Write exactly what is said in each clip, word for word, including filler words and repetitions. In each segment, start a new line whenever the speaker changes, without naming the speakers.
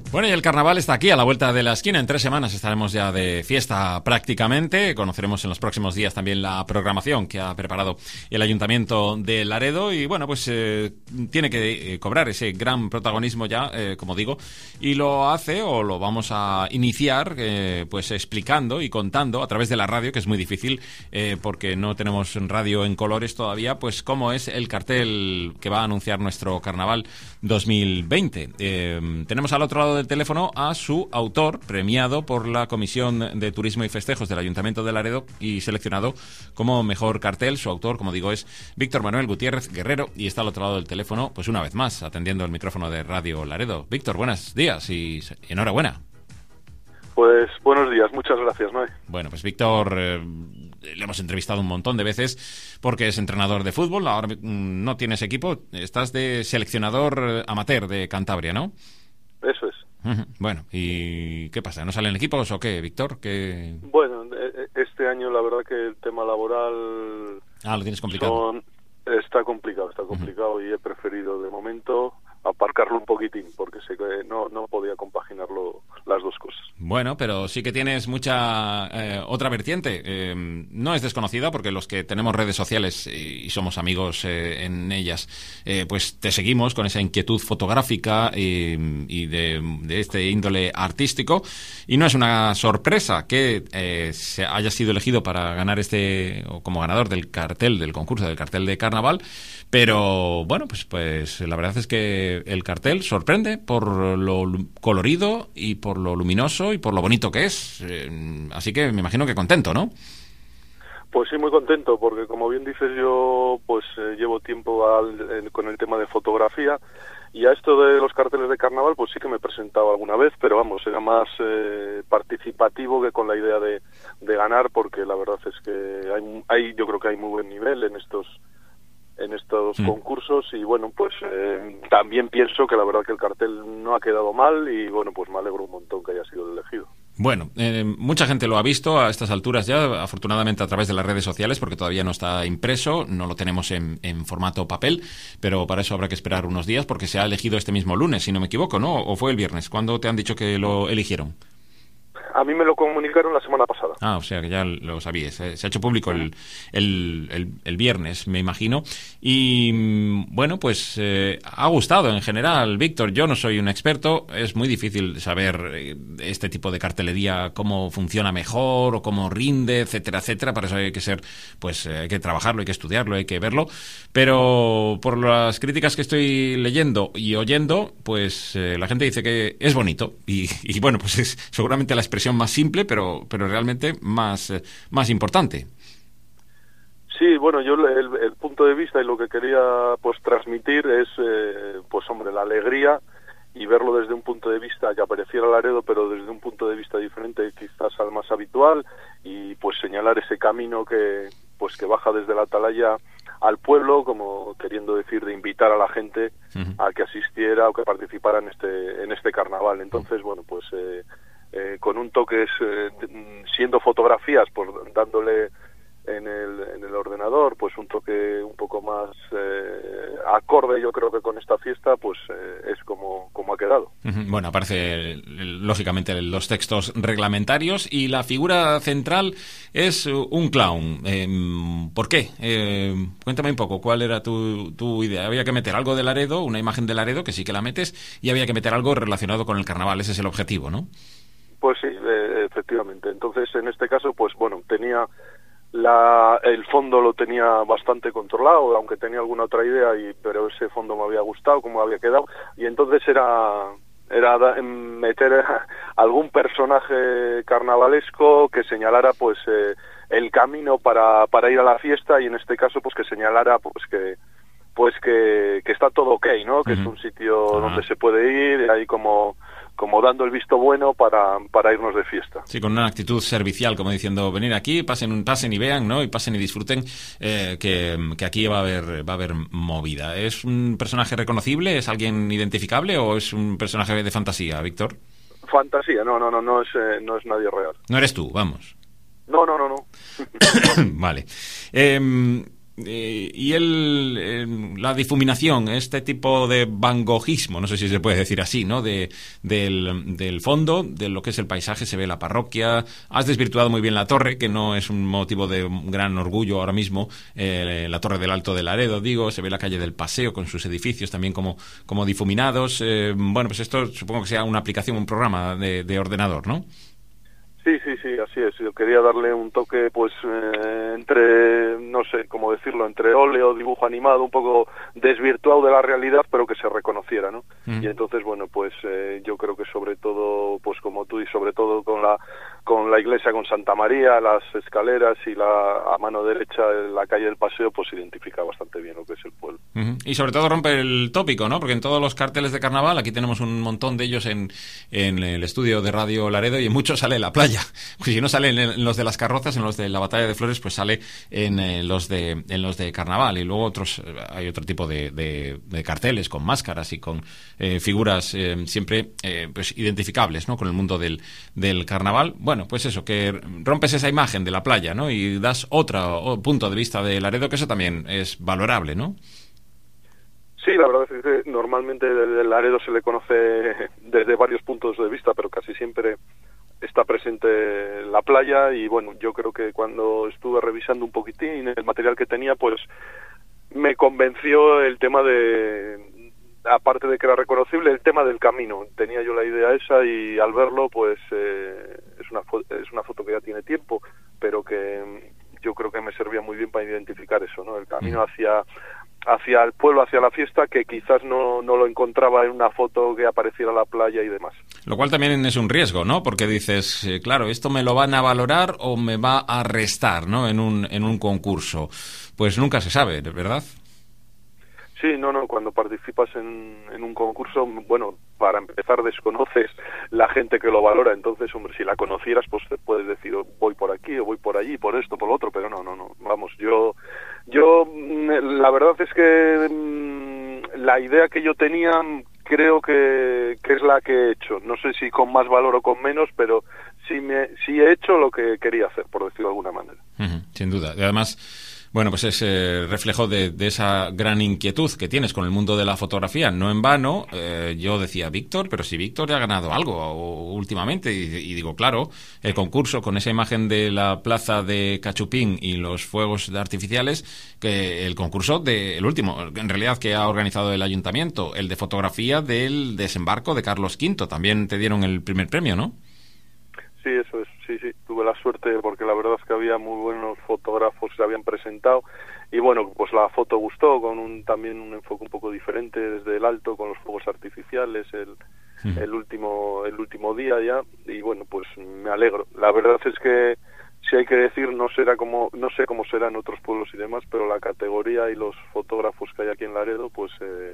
Bueno, y el carnaval está aquí, a la vuelta de la esquina. En tres semanas estaremos ya de fiesta prácticamente. Conoceremos en los próximos días también la programación que ha preparado el Ayuntamiento de Laredo. Y bueno, pues eh, tiene que eh, cobrar ese gran protagonismo ya, eh, como digo. Y lo hace, o lo vamos a iniciar, eh, pues explicando y contando a través de la radio, que es muy difícil, eh, porque no tenemos radio en colores todavía, pues cómo es el cartel que va a anunciar nuestro carnaval dos mil veinte. Eh, tenemos al otro lado del teléfono a su autor, premiado por la Comisión de Turismo y Festejos del Ayuntamiento de Laredo y seleccionado como mejor cartel. Su autor, como digo, es Víctor Manuel Gutiérrez Guerrero, y está al otro lado del teléfono, pues una vez más, atendiendo el micrófono de Radio Laredo. Víctor, buenos días y enhorabuena.
Pues buenos días, muchas gracias, Noé.
Bueno, pues Víctor, eh, le hemos entrevistado un montón de veces porque es entrenador de fútbol. Ahora mm, no tienes equipo, estás de seleccionador amateur de Cantabria, ¿no?
Eso es.
Bueno, ¿y qué pasa? ¿No salen equipos o qué, Víctor? ¿Qué...
Bueno, este año la verdad que el tema laboral...
Ah, lo tienes complicado.
Son... Está complicado, está complicado uh-huh. y he preferido de momento aparcarlo un poquitín porque sé que no, no podía compaginarlo las dos cosas.
Bueno, pero sí que tienes mucha eh, otra vertiente. Eh, no es desconocida porque los que tenemos redes sociales y, y somos amigos eh, en ellas, eh, pues te seguimos con esa inquietud fotográfica y, y de, de este índole artístico. Y no es una sorpresa que eh, se haya sido elegido para ganar este, o como ganador del cartel, del concurso del cartel de carnaval. Pero bueno, pues, pues la verdad es que el cartel sorprende por lo colorido y por lo luminoso y por lo bonito que es. Eh, así que me imagino que contento, ¿no?
Pues sí, muy contento, porque como bien dices, yo pues eh, llevo tiempo al, eh, con el tema de fotografía, y a esto de los carteles de carnaval pues sí que me he presentado alguna vez, pero vamos, era más eh, participativo que con la idea de, de ganar, porque la verdad es que hay, hay yo creo que hay muy buen nivel en estos en estos mm. concursos, y bueno, pues eh, también pienso que la verdad que el cartel no ha quedado mal, y bueno, pues me alegro un montón que haya sido elegido.
Bueno, eh, mucha gente lo ha visto a estas alturas ya, afortunadamente a través de las redes sociales, porque todavía no está impreso, no lo tenemos en, en formato papel, pero para eso habrá que esperar unos días, porque se ha elegido este mismo lunes, si no me equivoco, ¿no? ¿O fue el viernes? ¿Cuándo te han dicho que lo eligieron?
A mí me lo comunicaron la semana pasada.
Ah, o sea que ya lo sabíais. ¿eh? Se ha hecho público el, el, el, el viernes, me imagino. Y bueno, pues eh, ha gustado en general, Víctor. Yo no soy un experto. Es muy difícil saber eh, este tipo de cartelería, cómo funciona mejor o cómo rinde, etcétera, etcétera. Para eso hay que ser, pues eh, hay que trabajarlo, hay que estudiarlo, hay que verlo. Pero por las críticas que estoy leyendo y oyendo, pues eh, la gente dice que es bonito. Y, y bueno, pues es seguramente la expresión más simple, pero pero realmente más eh, más importante.
Sí, bueno, yo el, el punto de vista y lo que quería pues transmitir es eh, pues hombre, la alegría, y verlo desde un punto de vista que apareciera Laredo, pero desde un punto de vista diferente quizás al más habitual, y pues señalar ese camino que pues que baja desde la atalaya al pueblo, como queriendo decir de invitar a la gente uh-huh. a que asistiera o que participara en este en este carnaval. Entonces, bueno, pues eh, Eh, con un toque, eh, siendo fotografías, pues dándole en el, en el ordenador, pues un toque un poco más eh, acorde, yo creo que con esta fiesta, pues eh, es como, como ha quedado.
Bueno, aparece lógicamente los textos reglamentarios, y la figura central es un clown. Eh, ¿Por qué? Eh, cuéntame un poco, ¿cuál era tu, tu idea? Había que meter algo de Laredo, una imagen de Laredo, que sí que la metes, y había que meter algo relacionado con el carnaval. Ese es el objetivo, ¿no?
Pues sí, eh, efectivamente. Entonces, en este caso, pues bueno, tenía la, el fondo lo tenía bastante controlado, aunque tenía alguna otra idea, y pero ese fondo me había gustado, cómo había quedado, y entonces era era da, meter a algún personaje carnavalesco que señalara pues eh, el camino para para ir a la fiesta, y en este caso pues que señalara pues que pues que, que está todo ok, ¿no? Que uh-huh. es un sitio uh-huh. donde se puede ir, ahí como como dando el visto bueno para, para irnos de fiesta.
Sí, con una actitud servicial, como diciendo, venir aquí, pasen pasen y vean, ¿no? Y pasen y disfruten, eh, que, que aquí va a haber va a haber movida. ¿Es un personaje reconocible? ¿Es alguien identificable o es un personaje de fantasía, Víctor?
Fantasía, no, no, no, no es, eh, no es nadie real.
No eres tú, vamos.
No, no, no, no.
Vale. Eh, eh, y el, eh, la difuminación, este tipo de van Goghismo, no sé si se puede decir así, ¿no? De, del, del fondo, de lo que es el paisaje, se ve la parroquia. Has desvirtuado muy bien la torre, que no es un motivo de gran orgullo ahora mismo, eh, la torre del Alto de Laredo, digo, se ve la calle del Paseo con sus edificios también como, como difuminados. Eh, bueno, pues esto supongo que sea una aplicación, un programa de, de ordenador, ¿no?
Sí, sí, sí, así es. Yo quería darle un toque, pues, eh, entre, no sé cómo decirlo, entre óleo, dibujo animado, un poco desvirtuado de la realidad, pero que se reconociera, ¿no? Mm. Y entonces, bueno, pues eh, yo creo que sobre todo, pues como tú, y sobre todo con la con la iglesia, con Santa María, las escaleras y la a mano derecha la calle del Paseo, pues identifica bastante bien lo que es el pueblo.
Uh-huh. Y sobre todo rompe el tópico, ¿no? Porque en todos los carteles de carnaval, aquí tenemos un montón de ellos en, en el estudio de Radio Laredo, y en muchos sale la playa. Pues si no sale en los de las carrozas, en los de la Batalla de Flores, pues sale en eh, los de en los de carnaval. Y luego otros, hay otro tipo de, de, de carteles con máscaras y con eh, figuras eh, siempre eh, pues identificables, ¿no? Con el mundo del, del carnaval. Bueno, pues eso, que rompes esa imagen de la playa, ¿no? Y das otro punto de vista de Laredo, que eso también es valorable, ¿no?
Sí, la verdad es que normalmente el Laredo se le conoce desde varios puntos de vista, pero casi siempre está presente la playa. Y bueno, yo creo que cuando estuve revisando un poquitín el material que tenía, pues me convenció el tema de, aparte de que era reconocible, el tema del camino. Tenía yo la idea esa, y al verlo, pues eh, es una fo- es una foto que ya tiene tiempo, pero que yo creo que me servía muy bien para identificar eso, ¿no? El camino hacia hacia el pueblo, hacia la fiesta, que quizás no, no lo encontraba en una foto que apareciera la playa y demás.
Lo cual también es un riesgo, ¿no? Porque dices, eh, claro, esto me lo van a valorar o me va a restar, ¿no? En un, en un concurso. Pues nunca se sabe, ¿verdad?
Sí, no, no, cuando participas en, en un concurso, bueno, para empezar desconoces la gente que lo valora. Entonces, hombre, si la conocieras, pues te puedes decir, oh, voy por aquí, o voy por allí, por esto, por lo otro, pero no, no, no, vamos, yo, yo, la verdad es que mmm, la idea que yo tenía creo que, que es la que he hecho. No sé si con más valor o con menos, pero sí, me, sí he hecho lo que quería hacer, por decirlo de alguna manera.
Uh-huh, sin duda. Y además, bueno, pues es eh, reflejo de, de esa gran inquietud que tienes con el mundo de la fotografía. No en vano, eh, yo decía, Víctor, pero si Víctor ya ha ganado algo o, últimamente. Y, y digo, claro, el concurso con esa imagen de la plaza de Cachupín y los fuegos artificiales, que el concurso de el último, en realidad, que ha organizado el ayuntamiento, el de fotografía del desembarco de Carlos quinto, también te dieron el primer premio, ¿no?
Sí, eso es, sí, sí, tuve la suerte porque la verdad es que había muy buenos fotógrafos que se habían presentado, y bueno, pues la foto gustó, con un también un enfoque un poco diferente desde el alto, con los fuegos artificiales, el, uh-huh. el último el último día ya, y bueno, pues me alegro. La verdad es que, si hay que decir, no será como no sé cómo será en otros pueblos y demás, pero la categoría y los fotógrafos que hay aquí en Laredo, pues eh,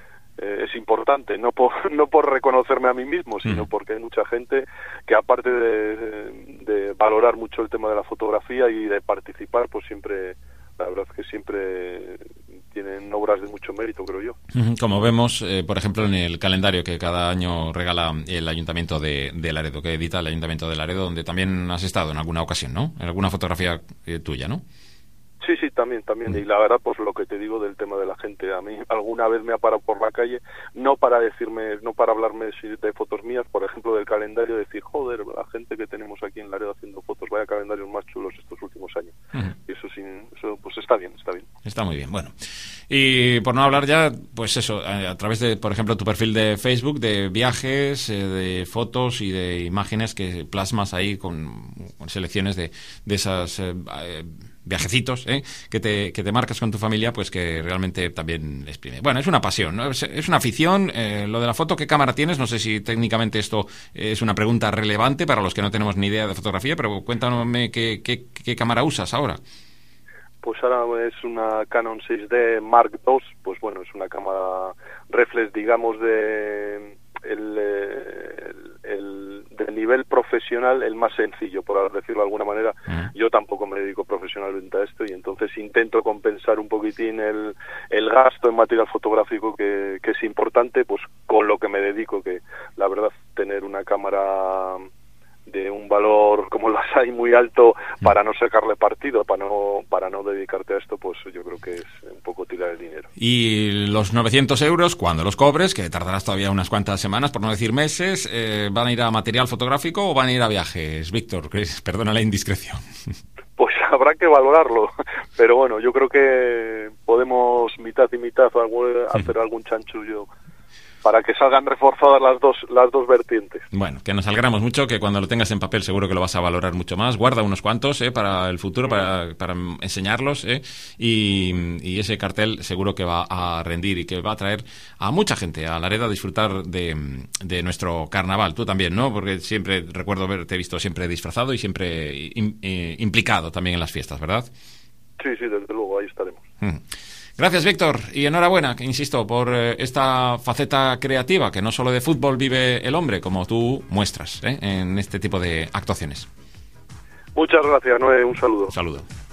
Eh, es importante, no por no por reconocerme a mí mismo, sino mm. porque hay mucha gente que, aparte de, de, de valorar mucho el tema de la fotografía y de participar, pues siempre, la verdad es que siempre tienen obras de mucho mérito, creo yo.
Como vemos, eh, por ejemplo, en el calendario que cada año regala el Ayuntamiento de, de Laredo, que edita el Ayuntamiento de Laredo, donde también has estado en alguna ocasión, ¿no? En alguna fotografía eh, tuya, ¿no?
Sí, sí, también, también. Y la verdad, pues lo que te digo del tema de la gente, a mí alguna vez me ha parado por la calle, no para decirme, no para hablarme de fotos mías, por ejemplo, del calendario, decir, joder, la gente que tenemos aquí en Laredo haciendo fotos, vaya calendarios más chulos estos últimos años. Uh-huh. Y eso sí, eso pues está bien, está bien.
Está muy bien, bueno. Y por no hablar ya, pues eso, a, a través de, por ejemplo, tu perfil de Facebook, de viajes, eh, de fotos y de imágenes que plasmas ahí con, con selecciones de, de esas eh, eh, viajecitos, ¿eh? que te que te marcas con tu familia, pues que realmente también exprime. Bueno, es una pasión, ¿no? Es, es una afición. Eh, lo de la foto, ¿qué cámara tienes? No sé si técnicamente esto es una pregunta relevante para los que no tenemos ni idea de fotografía, pero cuéntame qué, qué, qué cámara usas ahora.
Pues ahora es una Canon seis D Mark dos, pues bueno, es una cámara reflex, digamos, de el, el, el del nivel profesional, el más sencillo, por decirlo de alguna manera. Uh-huh. Yo tampoco me dedico profesionalmente a esto, y entonces intento compensar un poquitín el, el gasto en material fotográfico, que, que es importante, pues con lo que me dedico, que la verdad, tener una cámara de un valor como las hay muy alto para no sacarle partido, para no para no dedicarte a esto, pues yo creo que es un poco tirar el dinero.
Y los novecientos euros, cuando los cobres, que tardarás todavía unas cuantas semanas, por no decir meses, eh, ¿van a ir a material fotográfico o van a ir a viajes, Víctor? Perdona la indiscreción.
Pues habrá que valorarlo, pero bueno, yo creo que podemos mitad y mitad hacer algún chanchullo para que salgan reforzadas las dos las dos vertientes.
Bueno, que nos alegramos mucho, que cuando lo tengas en papel seguro que lo vas a valorar mucho más. Guarda unos cuantos eh, para el futuro, para, para enseñarlos, eh, y, y ese cartel seguro que va a rendir y que va a traer a mucha gente a Laredo a disfrutar de, de nuestro carnaval. Tú también, ¿no? Porque siempre recuerdo haberte visto siempre disfrazado y siempre in, eh, implicado también en las fiestas, ¿verdad?
Sí, sí, desde luego, ahí estaremos.
Mm. Gracias, Víctor, y enhorabuena, que insisto, por eh, esta faceta creativa, que no solo de fútbol vive el hombre, como tú muestras, ¿eh? en este tipo de actuaciones.
Muchas gracias, Noé, un saludo.
Un saludo.